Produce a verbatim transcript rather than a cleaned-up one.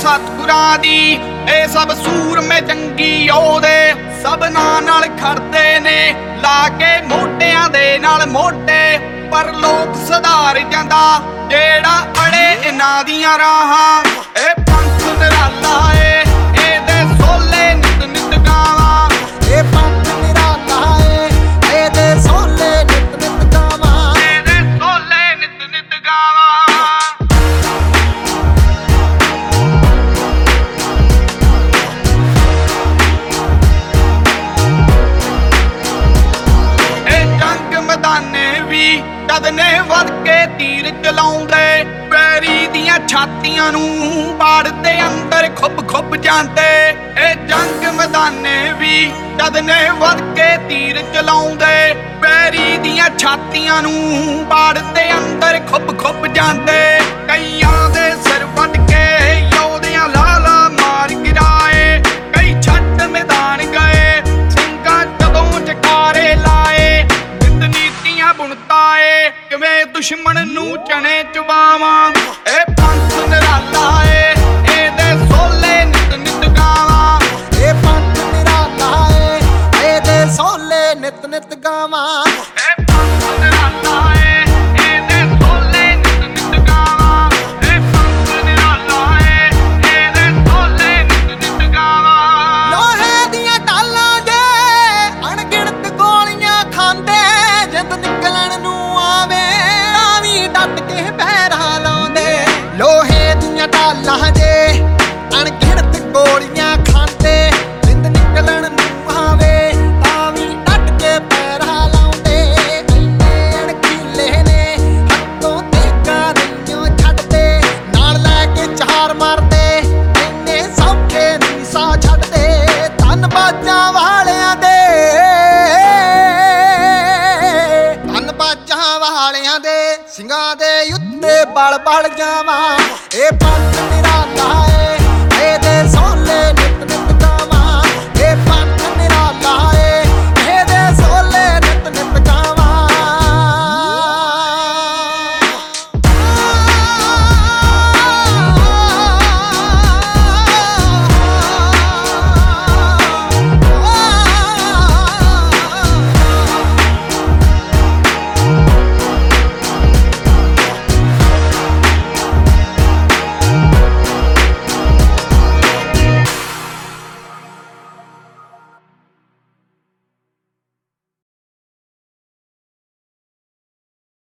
सतगुरां दी ए सब सूरमे जंगी योधे सबना नाल खड़दे ने ला के मोढियां दे नाल मोढे पर लोक सुधार जांदा जेड़ा अड़े इन्हां दियां राहां। ए पंथ निराला ए एदे सोले नित नित गावां। ए पंथ निराला ए एदे सोले नित नित गावां। एदे सोले नित नित गावां। जद ने वध के तीर चलाउंदे पैरी दियां छातियां नूं पाड़दे अंदर खुब खुब जांदे। ए जंग मैदाने भी जद ने वध के तीर चलाउंदे पैरी दियां छातियां नूं पाड़दे अंदर खुब खुब जांदे। कईयां दे सिर वट के योधियां लाला मार गिराए कई छट मैदान गए ਸਿੰਘਾਂ ਜਦੋਂ ਜਕਾਰੇ ਲਾਏ। नीतियां बुनता है किवें दुश्मन नू चने चबावां। ए पंथ निराला ए एदे सोले नित नित गावां। ए पंथ निराला ए एदे सोले नित नित गावां। ए पंथ निराला ए एदे सोले नित नित गावां। ए पंथ निराला ए एदे सोले नित नित गावां। लोहे दियां ढालां जे अणगिणत गोलियां खांदे जिंद निकलण नूं आवे तां वी डट के पैरा लाउंदे। लोहे दियां ढालां जे अणगिणत गोलियां खांदे जिंद निकलण नूं आवे तां वी डट के पैरा लाउंदे। इन्ने अणखीले ने हत्थों तेगा नहीं छड्डदे नाल लै के चार मारदे इन्ने सौखे नहीं सा छड्डदे। धन बाजां वालियां दे ਸਿੰਘਾਂ ਦੇ ਉੱਤੇ ਬਲ ਬਲ ਜਾਵਾਂ। ਇਹ